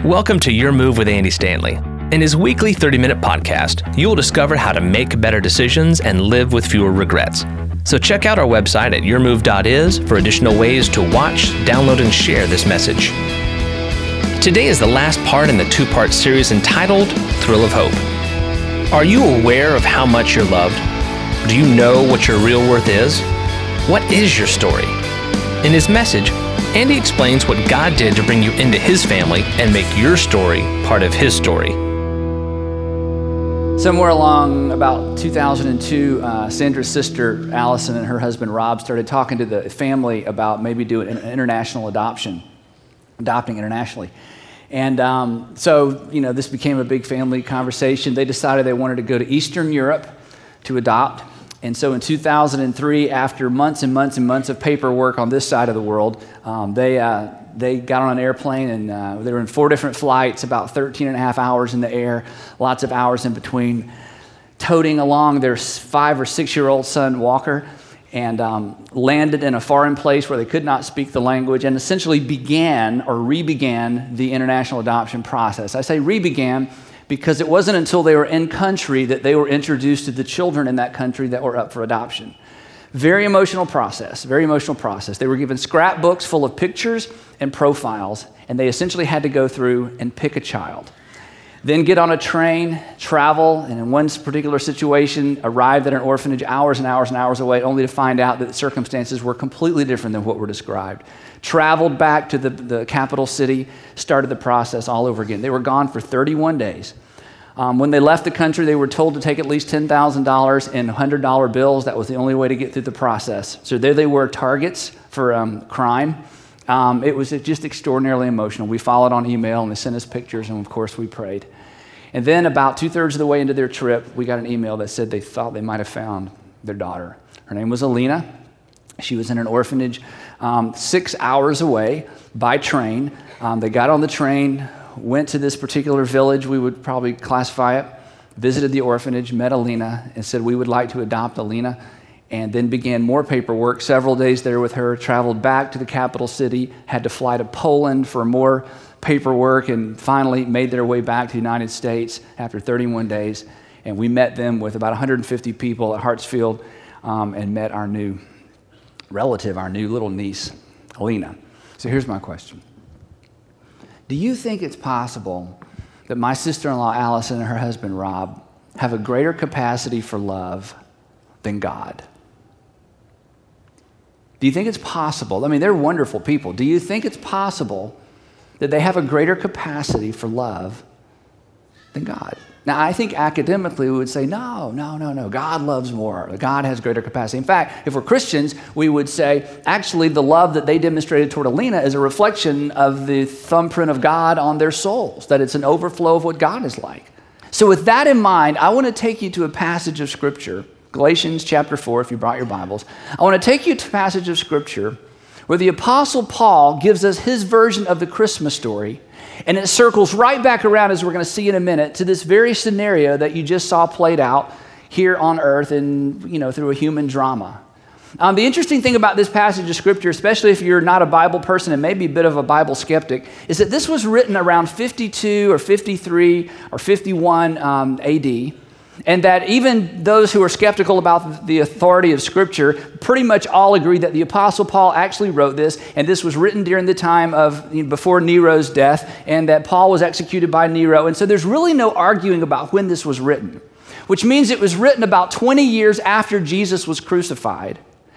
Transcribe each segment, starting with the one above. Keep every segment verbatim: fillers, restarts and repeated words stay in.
Welcome to Your Move with Andy Stanley. In his weekly thirty-minute podcast, you will discover how to make better decisions and live with fewer regrets. So check out our website at your move dot is for additional ways to watch, download, and share this message. Today is the last part in the two-part series entitled Thrill of Hope. Are you aware of how much you're loved? Do you know what your real worth is? What is your story? In his message, Andy explains what God did to bring you into his family and make your story part of his story. Somewhere along about two thousand two, uh, Sandra's sister, Allison, and her husband, Rob, started talking to the family about maybe doing an international adoption, adopting internationally. And um, so, you know, this became a big family conversation. They decided they wanted to go to Eastern Europe to adopt. And so in two thousand three, after months and months and months of paperwork on this side of the world, um, they uh, they got on an airplane and uh, they were in four different flights, about thirteen and a half hours in the air, lots of hours in between, toting along their five or six-year-old son, Walker, and um, landed in a foreign place where they could not speak the language and essentially began or re-began the international adoption process. I say re-began because it wasn't until they were in country that they were introduced to the children in that country that were up for adoption. Very emotional process, very emotional process. They were given scrapbooks full of pictures and profiles, and they essentially had to go through and pick a child. Then get on a train, travel, and in one particular situation, arrived at an orphanage hours and hours and hours away, only to find out that the circumstances were completely different than what were described. Traveled back to the, the capital city, started the process all over again. They were gone for thirty-one days. Um, when they left the country, they were told to take at least ten thousand dollars in one hundred dollar bills. That was the only way to get through the process. So there they were, targets for um, crime. Um, it was just extraordinarily emotional. We followed on email, and they sent us pictures, and of course we prayed. And then about two-thirds of the way into their trip, we got an email that said they thought they might have found their daughter. Her name was Alina. She was in an orphanage um, six hours away by train. Um, they got on the train, went to this particular village, we would probably classify it, visited the orphanage, met Alina, and said we would like to adopt Alina, and then began more paperwork. Several days there with her, traveled back to the capital city, had to fly to Poland for more paperwork, and finally made their way back to the United States after thirty-one days. And we met them with about one hundred fifty people at Hartsfield um, and met our new relative, our new little niece, Alina. So here's my question. Do you think it's possible that my sister-in-law, Allison, and her husband, Rob, have a greater capacity for love than God? Do you think it's possible? I mean, they're wonderful people. Do you think it's possible that they have a greater capacity for love than God? Now, I think academically we would say, no, no, no, no. God loves more. God has greater capacity. In fact, if we're Christians, we would say, actually, the love that they demonstrated toward Alina is a reflection of the thumbprint of God on their souls, that it's an overflow of what God is like. So with that in mind, I want to take you to a passage of Scripture, Galatians chapter four, if you brought your Bibles. I want to take you to a passage of Scripture where the Apostle Paul gives us his version of the Christmas story. And it circles right back around, as we're going to see in a minute, to this very scenario that you just saw played out here on earth and, you know, through a human drama. Um, the interesting thing about this passage of Scripture, especially if you're not a Bible person and maybe a bit of a Bible skeptic, is that this was written around fifty-two or fifty-three or fifty-one um, A D, and that even those who are skeptical about the authority of Scripture pretty much all agree that the Apostle Paul actually wrote this, and this was written during the time of, you know, before Nero's death, and that Paul was executed by Nero. And so there's really no arguing about when this was written, which means it was written about twenty years after Jesus was crucified,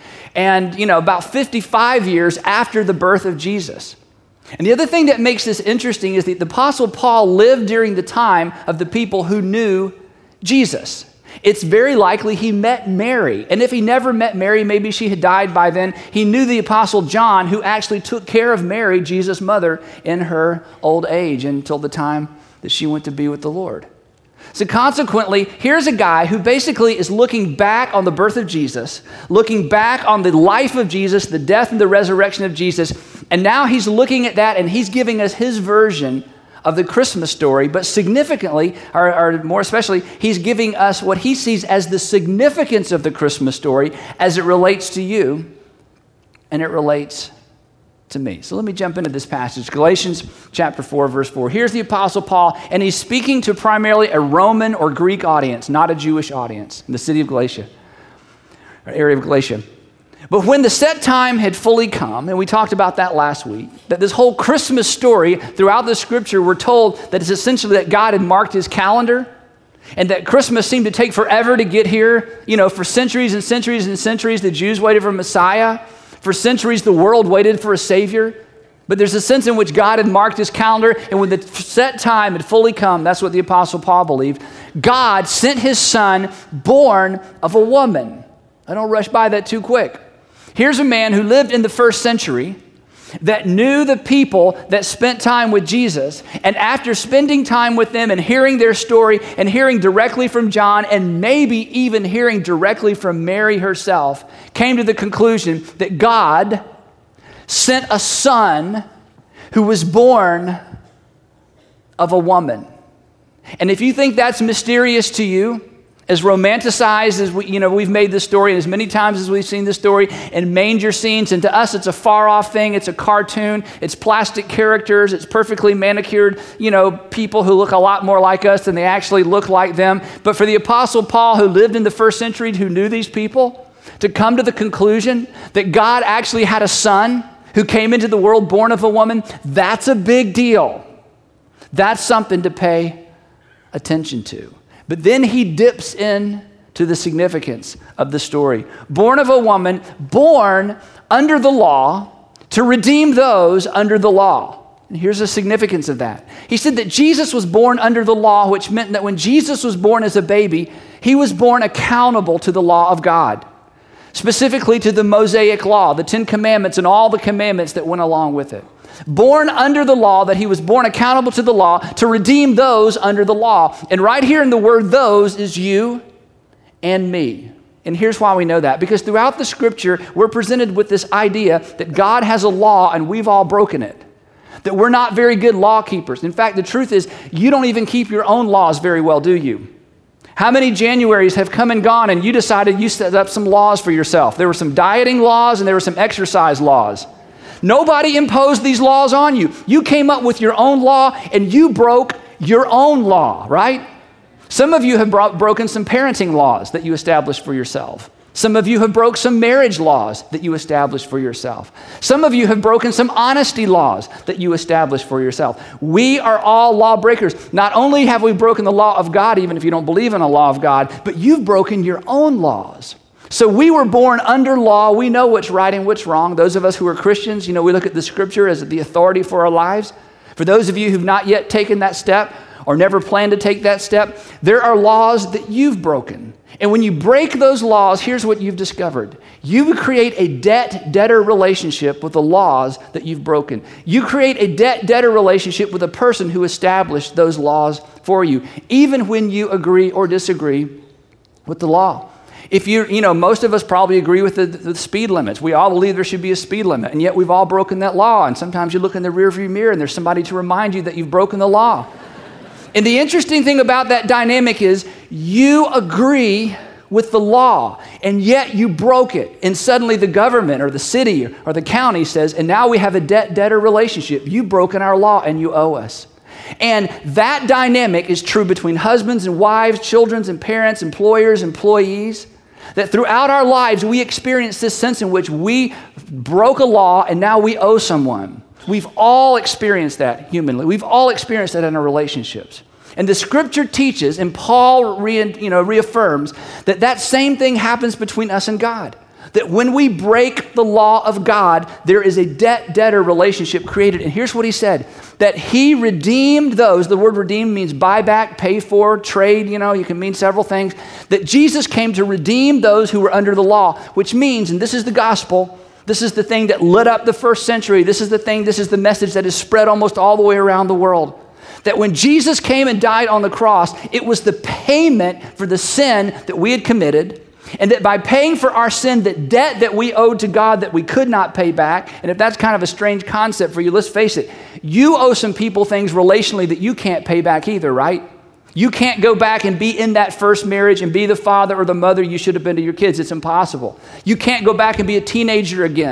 and, you know, about fifty-five years after the birth of Jesus. And the other thing that makes this interesting is that the Apostle Paul lived during the time of the people who knew Jesus. It's very likely he met Mary. And if he never met Mary, maybe she had died by then. He knew the Apostle John, who actually took care of Mary, Jesus' mother, in her old age until the time that she went to be with the Lord. So consequently, here's a guy who basically is looking back on the birth of Jesus, looking back on the life of Jesus, the death and the resurrection of Jesus, and now he's looking at that and he's giving us his version of the Christmas story, but significantly, or, or more especially, he's giving us what he sees as the significance of the Christmas story as it relates to you and it relates to me. So let me jump into this passage. Galatians chapter four, verse four. Here's the Apostle Paul, and he's speaking to primarily a Roman or Greek audience, not a Jewish audience in the city of Galatia, or area of Galatia. But when the set time had fully come, and we talked about that last week, that this whole Christmas story throughout the scripture, we're told that it's essentially that God had marked his calendar, and that Christmas seemed to take forever to get here. You know, for centuries and centuries and centuries, the Jews waited for Messiah. For centuries, the world waited for a Savior. But there's a sense in which God had marked his calendar, and when the set time had fully come, that's what the Apostle Paul believed, God sent his son, born of a woman. I don't rush by that too quick. Here's a man who lived in the first century, that knew the people that spent time with Jesus, and after spending time with them and hearing their story and hearing directly from John and maybe even hearing directly from Mary herself, came to the conclusion that God sent a son who was born of a woman. And if you think that's mysterious to you, as romanticized as we, you know, we've made this story, and as many times as we've seen this story in manger scenes, and to us it's a far-off thing, it's a cartoon, it's plastic characters, it's perfectly manicured, you know, people who look a lot more like us than they actually look like them. But for the Apostle Paul, who lived in the first century, who knew these people, to come to the conclusion that God actually had a son who came into the world born of a woman, that's a big deal. That's something to pay attention to. But then he dips in to the significance of the story. Born of a woman, born under the law to redeem those under the law. And here's the significance of that. He said that Jesus was born under the law, which meant that when Jesus was born as a baby, he was born accountable to the law of God, specifically to the Mosaic law, the Ten Commandments and all the commandments that went along with it. Born under the law, that he was born accountable to the law to redeem those under the law. And right here in the word those is you and me. And here's why we know that. Because throughout the scripture, we're presented with this idea that God has a law and we've all broken it. That we're not very good law keepers. In fact, the truth is, you don't even keep your own laws very well, do you? How many Januaries have come and gone and you decided you set up some laws for yourself? There were some dieting laws and there were some exercise laws. Nobody imposed these laws on you. You came up with your own law and you broke your own law, right? Some of you have brought, broken some parenting laws that you established for yourself. Some of you have broke some marriage laws that you established for yourself. Some of you have broken some honesty laws that you established for yourself. We are all lawbreakers. Not only have we broken the law of God, even if you don't believe in a law of God, but you've broken your own laws. So we were born under law. We know what's right and what's wrong. Those of us who are Christians, you know, we look at the scripture as the authority for our lives. For those of you who've not yet taken that step or never plan to take that step, there are laws that you've broken. And when you break those laws, here's what you've discovered. You create a debt-debtor relationship with the laws that you've broken. You create a debt-debtor relationship with a person who established those laws for you, even when you agree or disagree with the law. If you, you know, most of us probably agree with the, the speed limits. We all believe there should be a speed limit, and yet we've all broken that law. And sometimes you look in the rearview mirror and there's somebody to remind you that you've broken the law. And the interesting thing about that dynamic is you agree with the law, and yet you broke it. And suddenly the government or the city or the county says, and now we have a debt-debtor relationship. You've broken our law and you owe us. And that dynamic is true between husbands and wives, children and parents, employers, employees. That throughout our lives, we experience this sense in which we broke a law and now we owe someone. We've all experienced that humanly. We've all experienced that in our relationships. And the scripture teaches, and Paul re, you know, reaffirms, that that same thing happens between us and God. That when we break the law of God, there is a debt-debtor relationship created. And here's what he said, that he redeemed those, the word redeem means buy back, pay for, trade, you know, you can mean several things, that Jesus came to redeem those who were under the law, which means, and this is the gospel, this is the thing that lit up the first century, this is the thing, this is the message that is spread almost all the way around the world. That when Jesus came and died on the cross, it was the payment for the sin that we had committed. And that by paying for our sin, that debt that we owed to God that we could not pay back, and if that's kind of a strange concept for you, let's face it, you owe some people things relationally that you can't pay back either, right? You can't go back and be in that first marriage and be the father or the mother you should have been to your kids. It's impossible. You can't go back and be a teenager again.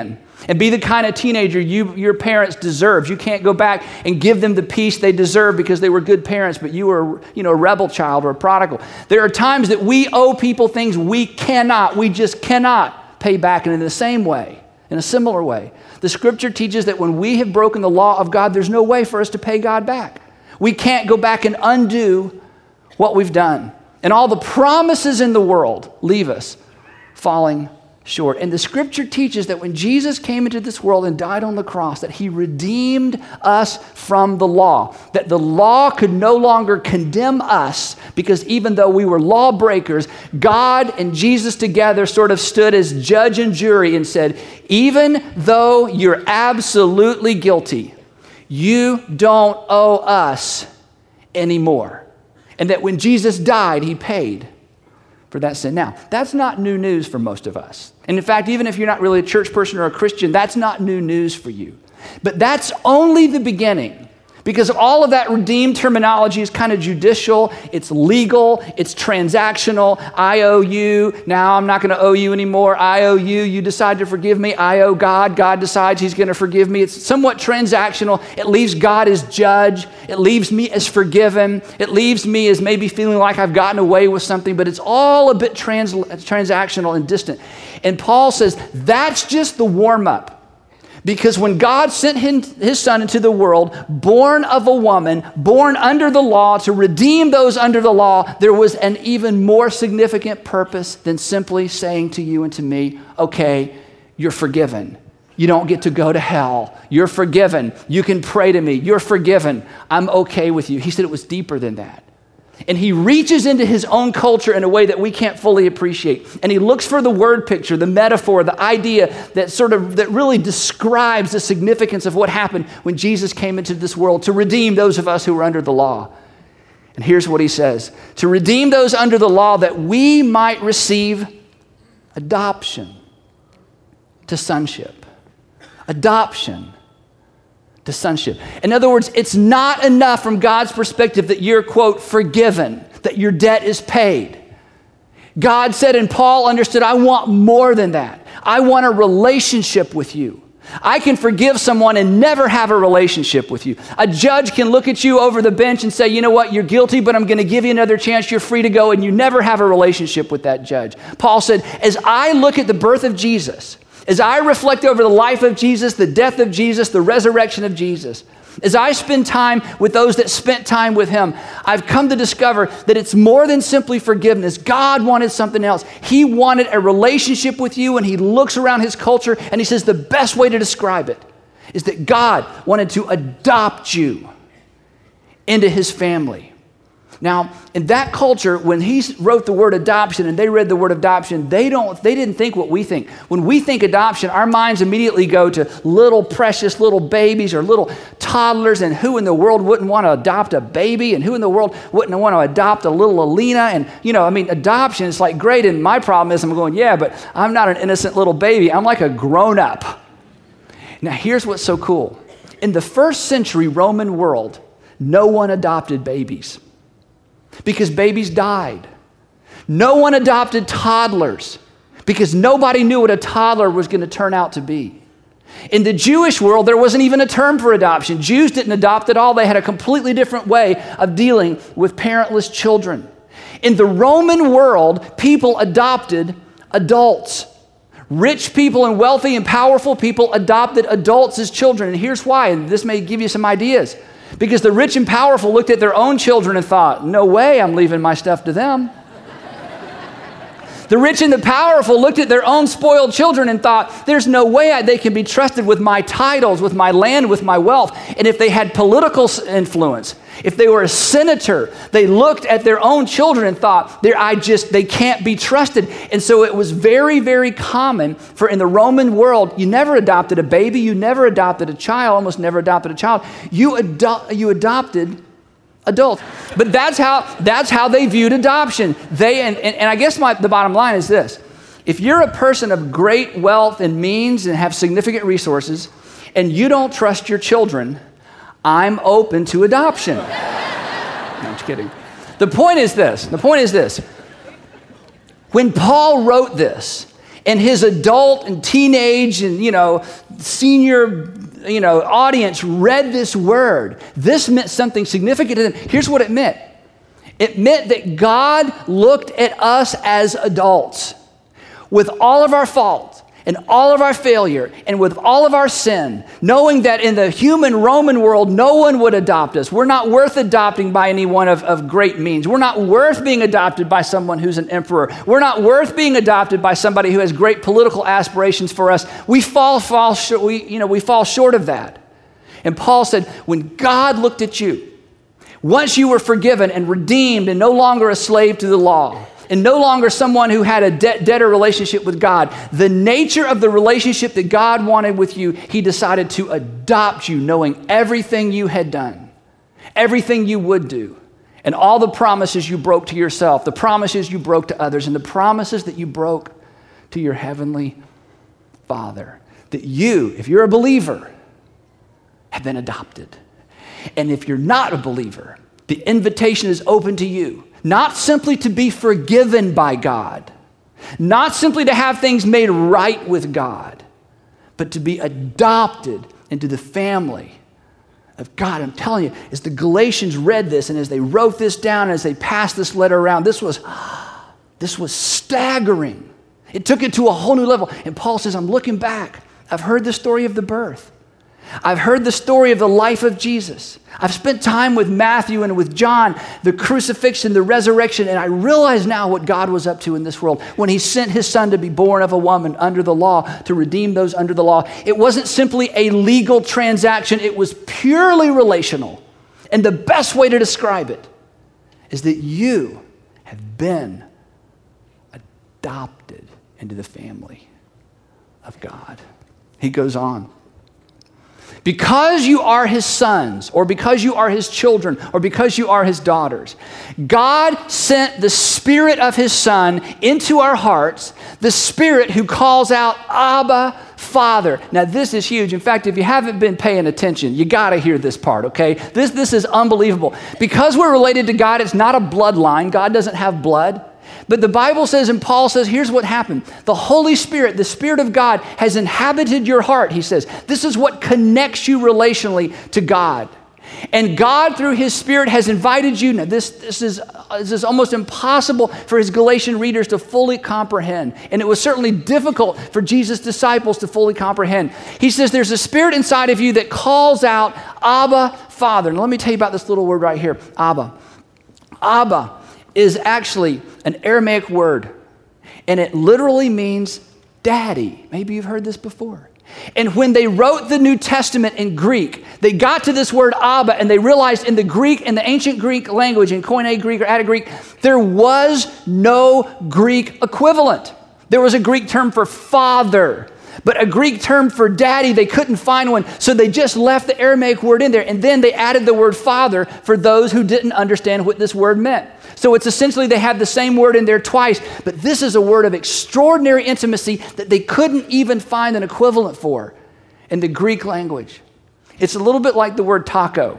and be the kind of teenager you, your parents deserved. You can't go back and give them the peace they deserve because they were good parents, but you were, you know, a rebel child or a prodigal. There are times that we owe people things we cannot, we just cannot pay back. And in the same way, in a similar way, the scripture teaches that when we have broken the law of God, there's no way for us to pay God back. We can't go back and undo what we've done. And all the promises in the world leave us falling short. And the scripture teaches that when Jesus came into this world and died on the cross, that he redeemed us from the law, that the law could no longer condemn us, because even though we were lawbreakers, God and Jesus together sort of stood as judge and jury and said, even though you're absolutely guilty, you don't owe us anymore. And that when Jesus died, he paid for that sin. Now, that's not new news for most of us. And in fact, even if you're not really a church person or a Christian, that's not new news for you. But that's only the beginning, because all of that redeemed terminology is kind of judicial, it's legal, it's transactional. I owe you, now I'm not going to owe you anymore. I owe you, you decide to forgive me. I owe God, God decides he's going to forgive me. It's somewhat transactional. It leaves God as judge. It leaves me as forgiven. It leaves me as maybe feeling like I've gotten away with something, but it's all a bit trans- transactional and distant. And Paul says that's just the warm-up. Because when God sent his son into the world, born of a woman, born under the law to redeem those under the law, there was an even more significant purpose than simply saying to you and to me, okay, you're forgiven. You don't get to go to hell. You're forgiven. You can pray to me. You're forgiven. I'm okay with you. He said it was deeper than that. And he reaches into his own culture in a way that we can't fully appreciate. And he looks for the word picture, the metaphor, the idea that sort of, that really describes the significance of what happened when Jesus came into this world to redeem those of us who were under the law. And here's what he says: to redeem those under the law that we might receive adoption to sonship. Adoption to sonship. In other words, it's not enough from God's perspective that you're, quote, forgiven, that your debt is paid. God said, and Paul understood, I want more than that. I want a relationship with you. I can forgive someone and never have a relationship with you. A judge can look at you over the bench and say, you know what, you're guilty, but I'm going to give you another chance. You're free to go, and you never have a relationship with that judge. Paul said, as I look at the birth of Jesus, as I reflect over the life of Jesus, the death of Jesus, the resurrection of Jesus, as I spend time with those that spent time with him, I've come to discover that it's more than simply forgiveness. God wanted something else. He wanted a relationship with you, and he looks around his culture and he says the best way to describe it is that God wanted to adopt you into his family. Now, in that culture, when he wrote the word adoption and they read the word adoption, they don't, they didn't think what we think. When we think adoption, our minds immediately go to little precious little babies or little toddlers, and who in the world wouldn't want to adopt a baby, and who in the world wouldn't want to adopt a little Alina? And, you know, I mean, adoption is like great, and my problem is I'm going, yeah, but I'm not an innocent little baby. I'm like a grown-up. Now, here's what's so cool. In the first century Roman world, no one adopted babies, because babies died. No one adopted toddlers because nobody knew what a toddler was going to turn out to be. In the Jewish world, there wasn't even a term for adoption. Jews didn't adopt at all. They had a completely different way of dealing with parentless children. In the Roman world, people adopted adults. Rich people and wealthy and powerful people adopted adults as children. And here's why, and this may give you some ideas. Because the rich and powerful looked at their own children and thought, no way I'm leaving my stuff to them. The rich and the powerful looked at their own spoiled children and thought, there's no way I, they can be trusted with my titles, with my land, with my wealth. And if they had political influence, if they were a senator, they looked at their own children and thought, I just, they can't be trusted. And so it was very, very common for in the Roman world, you never adopted a baby, you never adopted a child, almost never adopted a child. You, ado- you adopted adults. But that's how, that's how they viewed adoption. They, and, and, and I guess my, the bottom line is this. If you're a person of great wealth and means and have significant resources, and you don't trust your children, I'm open to adoption. No, I'm just kidding. The point is this. The point is this. When Paul wrote this, and his adult and teenage and, you know, senior, you know, audience read this word, this meant something significant to them. Here's what it meant. It meant that God looked at us as adults with all of our faults and all of our failure and with all of our sin, knowing that in the human Roman world, no one would adopt us. We're not worth adopting by anyone of, of great means. We're not worth being adopted by someone who's an emperor. We're not worth being adopted by somebody who has great political aspirations for us. We fall, fall short, we, you know, we fall short of that. And Paul said, when God looked at you, once you were forgiven and redeemed and no longer a slave to the law, and no longer someone who had a de- debtor relationship with God, the nature of the relationship that God wanted with you, he decided to adopt you, knowing everything you had done, everything you would do, and all the promises you broke to yourself, the promises you broke to others, and the promises that you broke to your heavenly Father. That you, if you're a believer, have been adopted. And if you're not a believer, the invitation is open to you. Not simply to be forgiven by God, not simply to have things made right with God, but to be adopted into the family of God. I'm telling you, as the Galatians read this and as they wrote this down, as they passed this letter around, this was, this was staggering. It took it to a whole new level. And Paul says, I'm looking back. I've heard the story of the birth. I've heard the story of the life of Jesus. I've spent time with Matthew and with John, the crucifixion, the resurrection, and I realize now what God was up to in this world when he sent his son to be born of a woman under the law to redeem those under the law. It wasn't simply a legal transaction. It was purely relational. And the best way to describe it is that you have been adopted into the family of God. He goes on. Because you are his sons, or because you are his children, or because you are his daughters, God sent the Spirit of his Son into our hearts, the Spirit who calls out, Abba, Father. Now, this is huge. In fact, if you haven't been paying attention, you got to hear this part, okay? This, this is unbelievable. Because we're related to God, it's not a bloodline. God doesn't have blood. But the Bible says, and Paul says, here's what happened. The Holy Spirit, the Spirit of God, has inhabited your heart, he says. This is what connects you relationally to God. And God, through his Spirit, has invited you. Now, this, this, is, this is almost impossible for his Galatian readers to fully comprehend. And it was certainly difficult for Jesus' disciples to fully comprehend. He says, there's a Spirit inside of you that calls out, Abba, Father. And let me tell you about this little word right here, Abba. Abba is actually an Aramaic word, and it literally means daddy. Maybe you've heard this before. And when they wrote the New Testament in Greek, they got to this word Abba, and they realized in the Greek, in the ancient Greek language, in Koine Greek or Attic Greek, there was no Greek equivalent. There was a Greek term for father, but a Greek term for daddy, they couldn't find one, so they just left the Aramaic word in there, and then they added the word father for those who didn't understand what this word meant. So it's essentially they have the same word in there twice, but this is a word of extraordinary intimacy that they couldn't even find an equivalent for in the Greek language. It's a little bit like the word taco.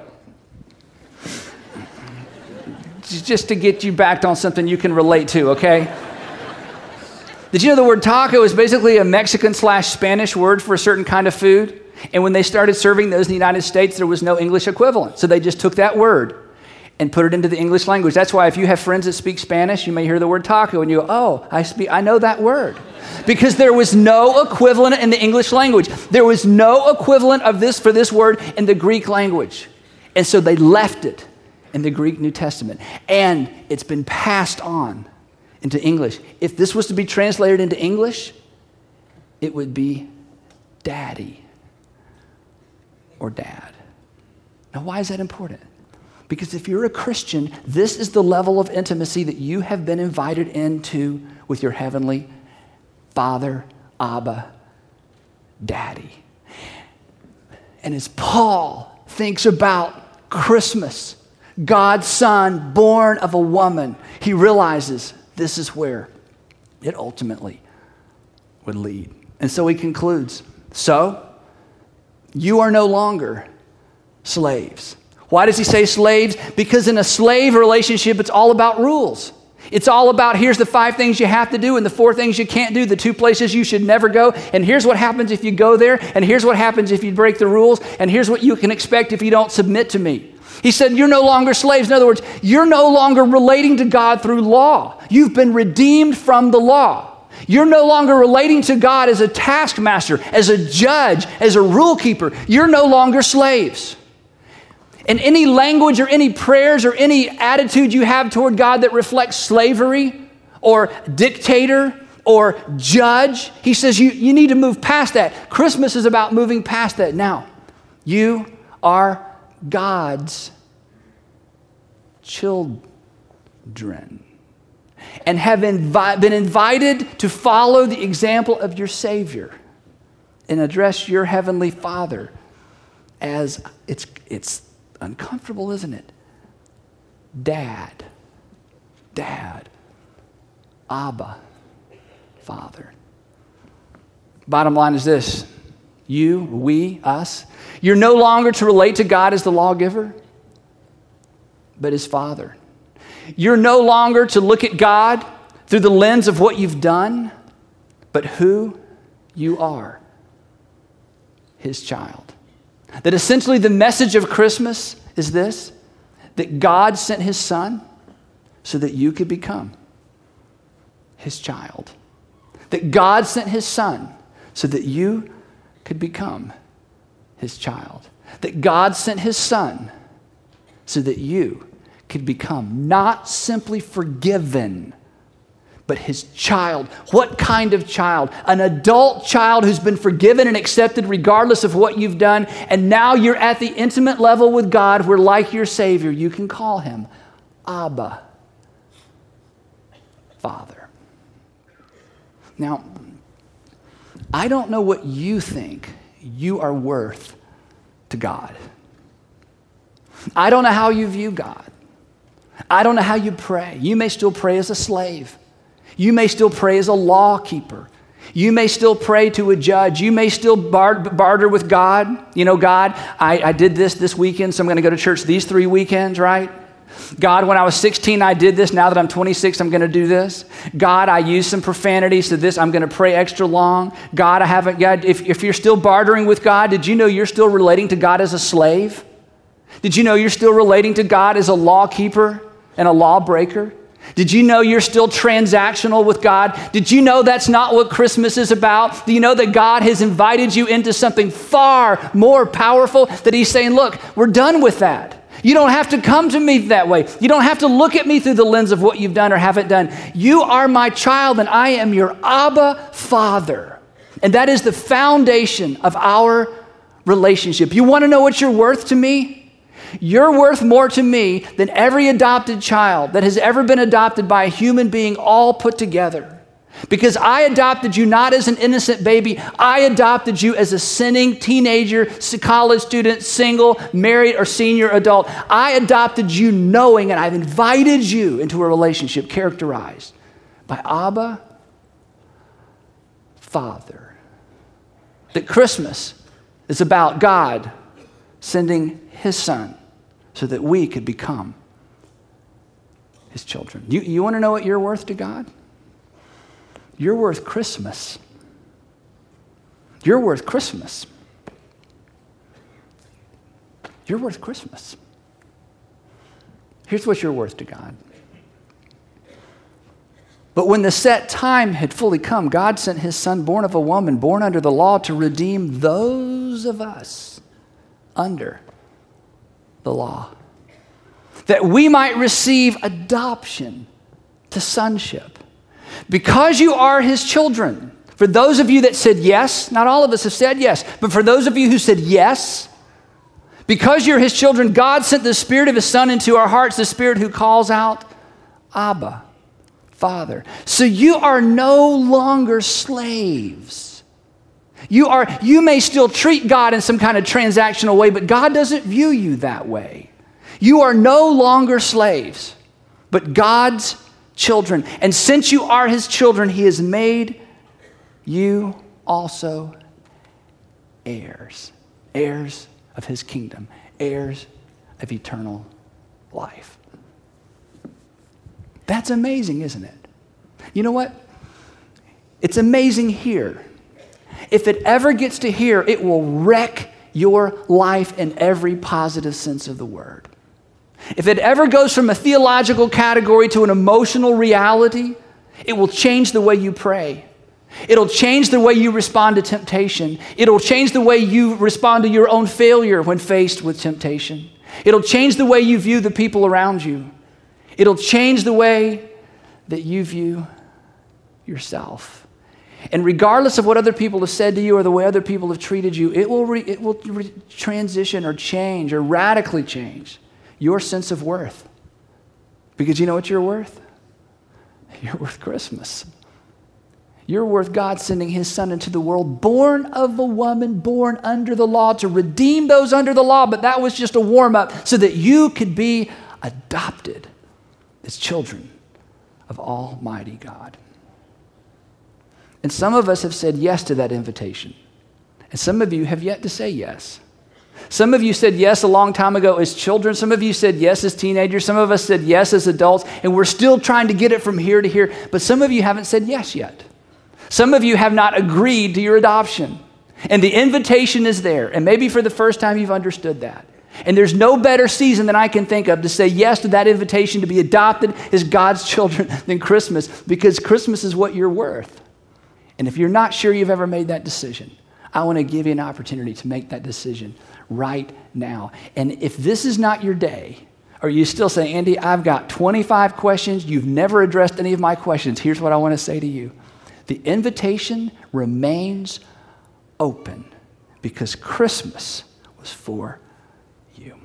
Just to get you back on something you can relate to, okay? Did you know the word taco is basically a Mexican slash Spanish word for a certain kind of food? And when they started serving those in the United States, there was no English equivalent. So they just took that word and put it into the English language. That's why if you have friends that speak Spanish, you may hear the word taco and you go, oh, I speak, I know that word. Because there was no equivalent in the English language. There was no equivalent of this for this word in the Greek language. And so they left it in the Greek New Testament. And it's been passed on into English. If this was to be translated into English, it would be daddy or dad. Now, why is that important? Because if you're a Christian, this is the level of intimacy that you have been invited into with your heavenly Father, Abba, Daddy. And as Paul thinks about Christmas, God's Son born of a woman, he realizes this is where it ultimately would lead. And so he concludes, so you are no longer slaves. Why does he say slaves? Because in a slave relationship, it's all about rules. It's all about here's the five things you have to do and the four things you can't do, the two places you should never go, and here's what happens if you go there, and here's what happens if you break the rules, and here's what you can expect if you don't submit to me. He said, you're no longer slaves. In other words, you're no longer relating to God through law. You've been redeemed from the law. You're no longer relating to God as a taskmaster, as a judge, as a rule keeper. You're no longer slaves. And any language or any prayers or any attitude you have toward God that reflects slavery or dictator or judge, he says you, you need to move past that. Christmas is about moving past that. Now, you are God's children and have invi- been invited to follow the example of your Savior and address your Heavenly Father as, it's, it's uncomfortable, isn't it? Dad, Dad, Abba, Father. Bottom line is this. You, we, us, you're no longer to relate to God as the lawgiver, but as Father. You're no longer to look at God through the lens of what you've done, but who you are, His child. That essentially the message of Christmas is this, that God sent His Son so that you could become His child. That God sent His Son so that you could become His child. That God sent His Son so that you could become not simply forgiven, but His child. What kind of child? An adult child who's been forgiven and accepted regardless of what you've done, and now you're at the intimate level with God where, like your Savior, you can call Him Abba, Father. Now, I don't know what you think you are worth to God. I don't know how you view God. I don't know how you pray. You may still pray as a slave. You may still pray as a law keeper. You may still pray to a judge. You may still bar- barter with God. You know, God, I, I did this this weekend, so I'm going to go to church these three weekends, right? God, when I was sixteen, I did this. Now that I'm twenty-six, I'm going to do this. God, I used some profanity, so this, I'm going to pray extra long. God, I haven't, God, if, if you're still bartering with God, did you know you're still relating to God as a slave? Did you know you're still relating to God as a law keeper and a lawbreaker? Did you know you're still transactional with God? Did you know that's not what Christmas is about? Do you know that God has invited you into something far more powerful? That He's saying, look, we're done with that. You don't have to come to me that way. You don't have to look at me through the lens of what you've done or haven't done. You are my child and I am your Abba Father. And that is the foundation of our relationship. You want to know what you're worth to me? You're worth more to me than every adopted child that has ever been adopted by a human being all put together. Because I adopted you not as an innocent baby. I adopted you as a sinning teenager, college student, single, married, or senior adult. I adopted you knowing, and I've invited you into a relationship characterized by Abba, Father. That Christmas is about God sending His Son so that we could become His children. You, you want to know what you're worth to God? You're worth Christmas. You're worth Christmas. You're worth Christmas. Here's what you're worth to God. But when the set time had fully come, God sent His Son, born of a woman, born under the law, to redeem those of us under the law, that we might receive adoption to sonship. Because you are His children, for those of you that said yes, not all of us have said yes, but for those of you who said yes, because you're His children, God sent the Spirit of His Son into our hearts, the Spirit who calls out, Abba, Father. So you are no longer slaves. You are, you may still treat God in some kind of transactional way, but God doesn't view you that way. You are no longer slaves, but God's children. And since you are His children, He has made you also heirs. Heirs of His kingdom. Heirs of eternal life. That's amazing, isn't it? You know what? It's amazing here. If it ever gets to here, it will wreck your life in every positive sense of the word. If it ever goes from a theological category to an emotional reality, it will change the way you pray. It'll change the way you respond to temptation. It'll change the way you respond to your own failure when faced with temptation. It'll change the way you view the people around you. It'll change the way that you view yourself. And regardless of what other people have said to you or the way other people have treated you, it will, re, it will re- transition or change or radically change your sense of worth. Because you know what you're worth? You're worth Christmas. You're worth God sending his son into the world, born of a woman, born under the law, to redeem those under the law. But that was just a warm-up so that you could be adopted as children of Almighty God. And some of us have said yes to that invitation. And some of you have yet to say yes. Some of you said yes a long time ago as children. Some of you said yes as teenagers. Some of us said yes as adults. And we're still trying to get it from here to here. But some of you haven't said yes yet. Some of you have not agreed to your adoption. And the invitation is there. And maybe for the first time you've understood that. And there's no better season than I can think of to say yes to that invitation to be adopted as God's children than Christmas, because Christmas is what you're worth. And if you're not sure you've ever made that decision, I want to give you an opportunity to make that decision right now. And if this is not your day, or you still say, Andy, I've got twenty-five questions, you've never addressed any of my questions, here's what I want to say to you. The invitation remains open because Christmas was for you.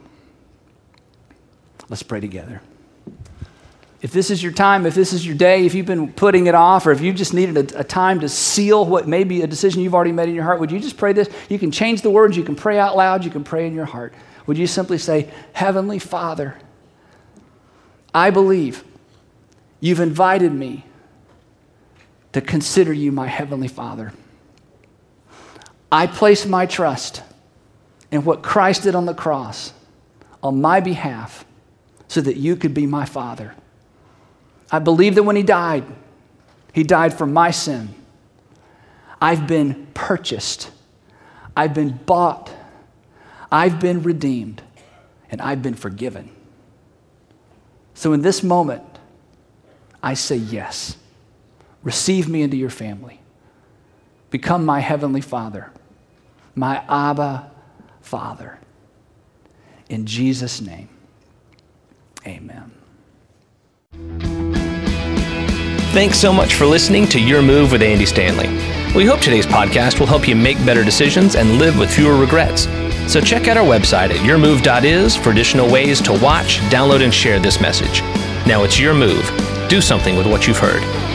Let's pray together. If this is your time, if this is your day, if you've been putting it off, or if you just needed a, a time to seal what may be a decision you've already made in your heart, would you just pray this? You can change the words, you can pray out loud, you can pray in your heart. Would you simply say, Heavenly Father, I believe you've invited me to consider you my Heavenly Father. I place my trust in what Christ did on the cross on my behalf so that you could be my Father. I believe that when he died, he died for my sin. I've been purchased. I've been bought. I've been redeemed. And I've been forgiven. So in this moment, I say yes. Receive me into your family. Become my Heavenly Father. My Abba Father. In Jesus' name, amen. Thanks so much for listening to Your Move with Andy Stanley. We hope today's podcast will help you make better decisions and live with fewer regrets. So check out our website at your move dot is for additional ways to watch, download, and share this message. Now it's your move. Do something with what you've heard.